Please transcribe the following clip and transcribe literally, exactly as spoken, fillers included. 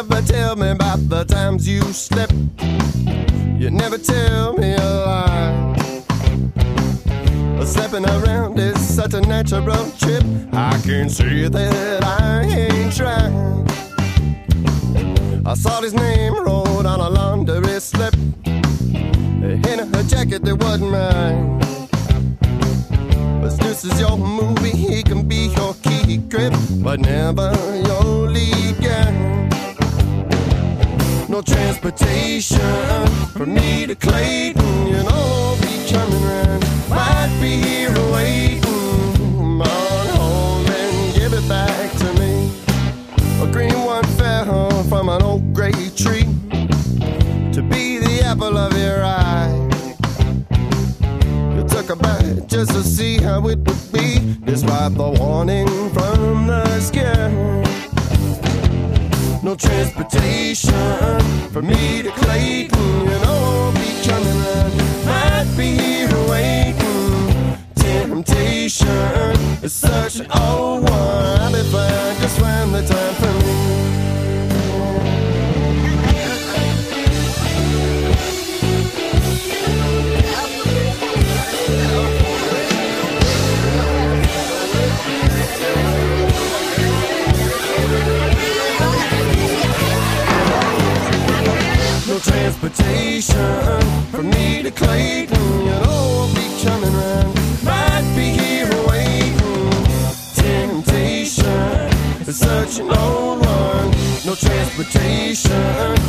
never tell me about the times you slept. You never tell me a lie. Stepping around is such a natural trip. I can see that I ain't trying. I saw his name wrote on a laundry slip in a jacket that wasn't mine. But this is your movie, he can be your key grip, but never your lead guy. No transportation from me to Clayton, you know, be coming round. Might be here waiting. Come on home and give it back to me. A green one fell from an old gray tree to be the apple of your eye. You took a bite just to see how it would be, despite the warning from the sky. No transportation from me to Clayton, you know, be coming round. Might be here waiting. Temptation is such an old one. I'll be fine just when the time for me. Transportation from me to Clayton, you know, I'll be coming round. Might be here waiting. Temptation is such an old one. No transportation